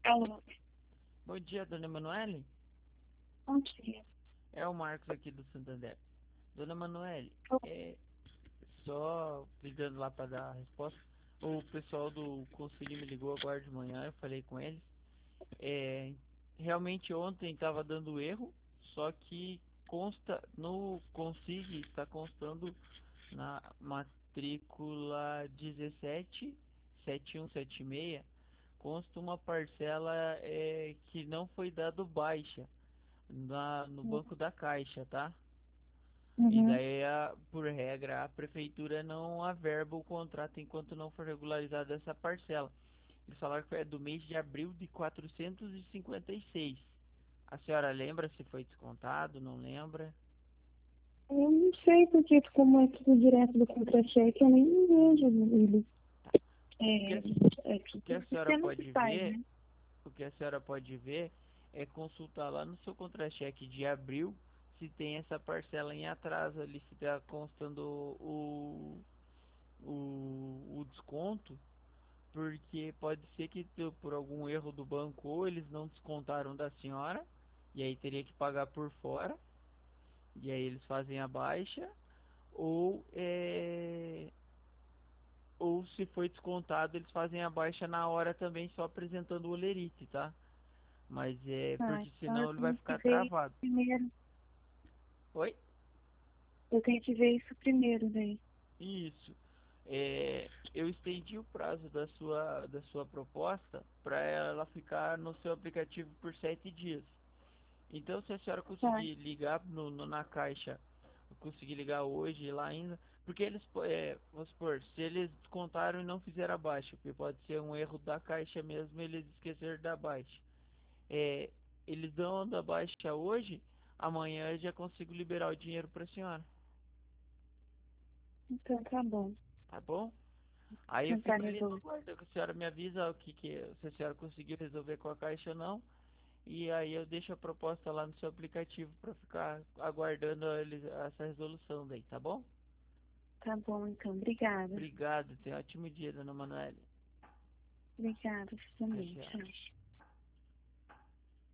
Alô, Bom dia, dona Emanuele. bom dia. É o Marcos aqui do Santander. Dona Emanuele, Oh, é só ligando lá para dar a resposta. O pessoal do conselho me ligou agora de manhã, eu falei com eles. É, realmente ontem estava dando erro, só que consta no Consig, está constando na matrícula 177176, consta uma parcela que não foi dado baixa no banco da Caixa, tá? E uhum. daí, por regra, a prefeitura não averba o contrato enquanto não for regularizada essa parcela. Eles falaram que é do mês de abril de 456. A senhora lembra se foi descontado? Não lembra? Eu não sei porque como é tudo direto do contra-cheque, eu nem vejo ele. O que, a, É o tudo que a o senhora sistema que pode faz, ver, né? o que a senhora pode ver é consultar lá no seu contra-cheque de abril se tem essa parcela em atraso ali, se está constando o desconto. Porque pode ser que por algum erro do banco ou eles não descontaram da senhora e aí teria que pagar por fora e aí eles fazem a baixa ou ou se foi descontado eles fazem a baixa na hora também só apresentando o olerite, tá? Mas Ah, porque então eu senão ele vai tenho que ficar ver isso travado. primeiro. Oi? Eu tenho que ver isso primeiro, daí. Isso. Eu estendi o prazo da sua proposta para ela ficar no seu aplicativo por 7 dias. Então, se a senhora Tá, conseguir ligar na caixa, conseguir ligar hoje lá ainda, porque eles, vamos supor, se eles descontaram e não fizeram a baixa, porque pode ser um erro da caixa mesmo, eles esqueceram da baixa. É, eles dão da baixa hoje, amanhã eu já consigo liberar o dinheiro para a senhora, então tá bom. tá bom? Aí eu Tentar fico ali no resolver. aguardo que a senhora me avisa se a senhora conseguiu resolver com a caixa ou não. E aí eu deixo a proposta lá no seu aplicativo para ficar aguardando essa resolução daí, tá bom? Tá bom, então. Obrigada. Obrigado, tenha um ótimo dia, dona Manuela. Obrigada, você Tchau, também. tchau. Tchau.